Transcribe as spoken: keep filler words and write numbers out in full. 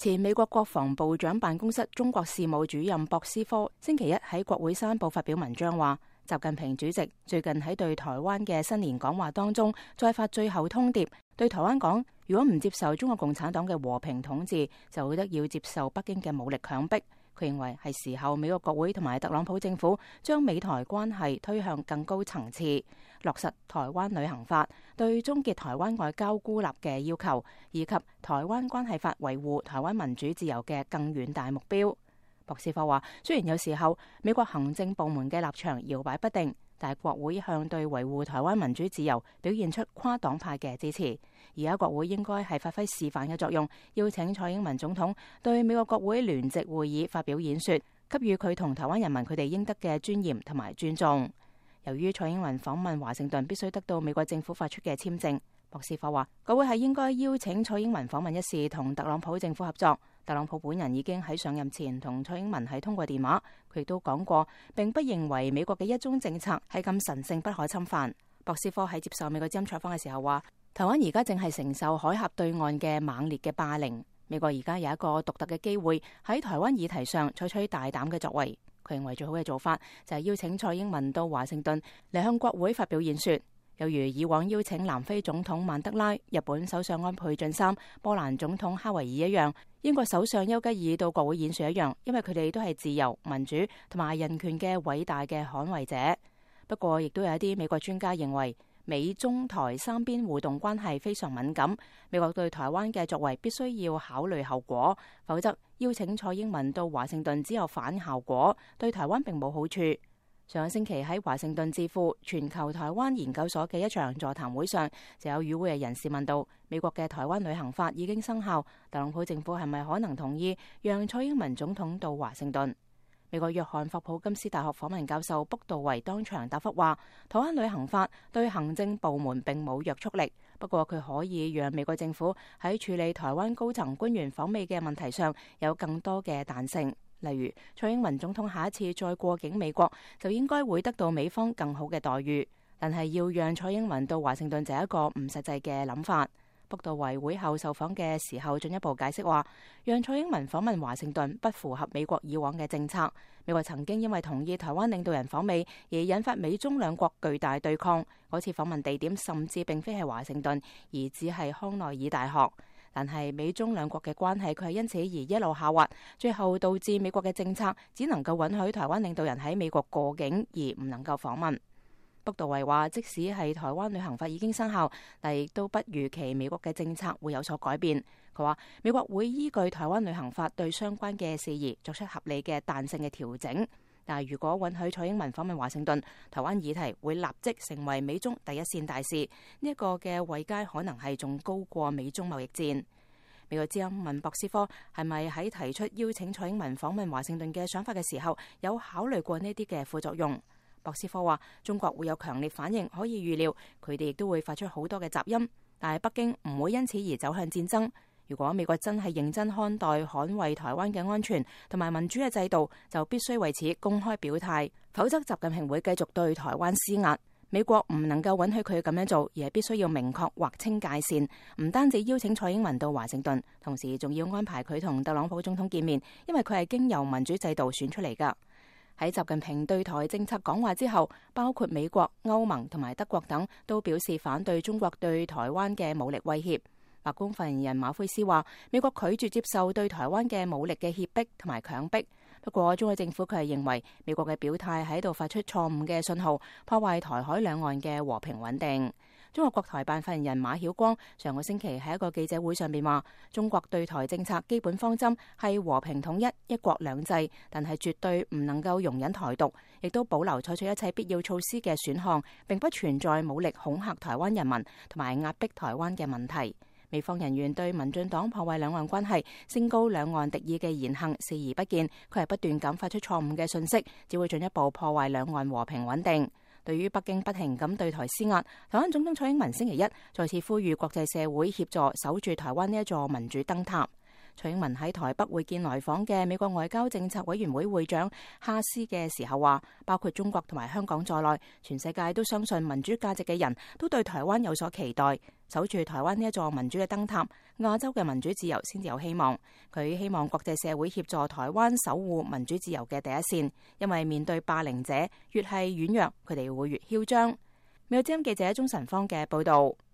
前美國國防部長辦公室中國事務主任博斯科星期一喺國會山報發表文章話，習近平主席最近喺對台灣嘅新年講話當中再發最後通牒，對台灣講，如果唔接受中國共產黨嘅和平統治，就會得要接受北京嘅武力強迫。佢認為係時候美國國會同埋特朗普政府將美台關係推向更高層次，落實台灣旅行法對終結台灣外交孤立嘅要求，以及台灣關係法維護台灣民主自由嘅更遠大目標。博斯科話，雖然有時候美國行政部門嘅立場搖擺不定，但係國會一向對維護台灣民主自由表現出跨黨派嘅支持。而家國會應該係發揮示範嘅作用，邀請蔡英文總統對美國國會聯席會議發表演說，給予佢同台灣人民佢哋應得嘅尊嚴同埋尊重。由於蔡英文訪問華盛頓必須得到美國政府發出嘅簽證，博斯科話，國會係應該邀請蔡英文訪問一事同特朗普政府合作。特朗普本人已經喺上任前同蔡英文係通過電話，佢亦都講過，並不認為美國嘅一中政策係咁神聖不可侵犯。博斯科喺接受美國之音採訪嘅時候話，台灣而家正係承受海峽對岸嘅猛烈嘅霸凌，美國而家有一個獨特嘅機會喺台灣議題上採取大膽嘅作為。佢認為最好嘅做法就係邀請蔡英文到華盛頓嚟向國會發表演說。有如以往邀請南非總統曼德拉、日本首相安倍晉三、波蘭總統哈維爾一樣，英國首相丘吉爾到國會演說一樣，因為佢哋都係自由、民主同埋人權嘅偉大嘅捍衛者。不過，亦都有一啲美國專家認為，美中台三邊互動關係非常敏感，美國對台灣嘅作為必須要考慮後果，否則邀請蔡英文到華盛頓只有反效果，對台灣並冇好處。上個星期喺華盛頓智庫全球台灣研究所嘅一場座談會上，就有與會嘅人士問到，美國嘅台灣旅行法已經生效，特朗普政府係咪可能同意讓蔡英文總統到華盛頓？美國約翰霍普金斯大學訪問教授卜道維當場答覆話，台灣旅行法對行政部門並冇約束力，不過佢可以讓美國政府喺處理台灣高層官員訪美嘅問題上有更多嘅彈性。例如，蔡英文總統下一次再過境美國，就應該會得到美方更好嘅待遇。但係要讓蔡英文到華盛頓就係一個唔實際嘅諗法。卜道維會後受訪嘅時候進一步解釋話，讓蔡英文訪問華盛頓不符合美國以往嘅政策。美國曾經因為同意台灣領導人訪美而引發美中兩國巨大對抗。嗰次訪問地點甚至並非係華盛頓，而只係康奈爾大學。但係美中兩國嘅關係，佢係因此而一路下滑，最後導致美國嘅政策只能夠允許台灣領導人喺美國過境，而唔能夠訪問。卜道維話，即使係台灣旅行法已經生效，但亦都不預期美國嘅政策會有所改變。佢話美國會依據台灣旅行法對相關嘅事宜作出合理嘅彈性嘅調整。但係如果允許蔡英文訪問華盛頓，台灣議題會立即成為美中第一線大事。呢一個嘅位階可能係仲高過美中貿易戰。美國之音問博斯科係咪喺提出邀請蔡英文訪問華盛頓嘅想法嘅時候，有考慮過呢啲嘅副作用？博斯科話中國會有強烈反應，可以預料佢哋亦都會發出好多嘅雜音，但係北京唔會因此而走向戰爭。如果美國真係認真看待捍衛台灣嘅安全同埋民主嘅制度，就必須為此公開表態，否則習近平會繼續對台灣施壓。美國唔能夠允許佢咁樣做，而係必須要明確劃清界線，唔單止邀請蔡英文到華盛頓，同時仲要安排佢同特朗普總統見面，因為佢係經由民主制度選出嚟㗎。喺習近平對台政策講話之後，包括美國、歐盟同埋德國等都表示反對中國對台灣嘅武力威脅。白宮發言人馬奎斯話，美國拒絕接受對台灣嘅武力嘅脅迫同埋強迫。不過，中國政府佢係認為美國嘅表態喺度發出錯誤嘅信號，破壞台海兩岸嘅和平穩定。中國國台辦發言人馬曉光上個星期喺一個記者會上面話，中國對台政策基本方針係和平統一、一國兩制，但係絕對唔能夠容忍台獨，亦都保留採取一切必要措施嘅選項，並不存在武力恐嚇台灣人民同埋壓迫台灣嘅問題。美方人員對民進黨破壞兩岸關係、升高兩岸敵意嘅言行視而不見，佢係不斷咁發出錯誤嘅信息，只會進一步破壞兩岸和平穩定。對於北京不停咁對台施壓，台灣總統蔡英文星期一再次呼籲國際社會協助守住台灣呢一座民主燈塔。 蔡英文喺台北會見來訪嘅美國外交政策委員會會長哈斯嘅時候話，包括中國同埋香港在內，全世界都相信民主價值嘅人都對台灣有所期待。守住台灣呢一座民主嘅燈塔，亞洲嘅民主自由先至有希望。佢希望國際社會協助台灣守護民主自由嘅第一線，因為面對霸凌者，越係軟弱，佢哋會越囂張。美國之音記者鍾晨芳嘅報道。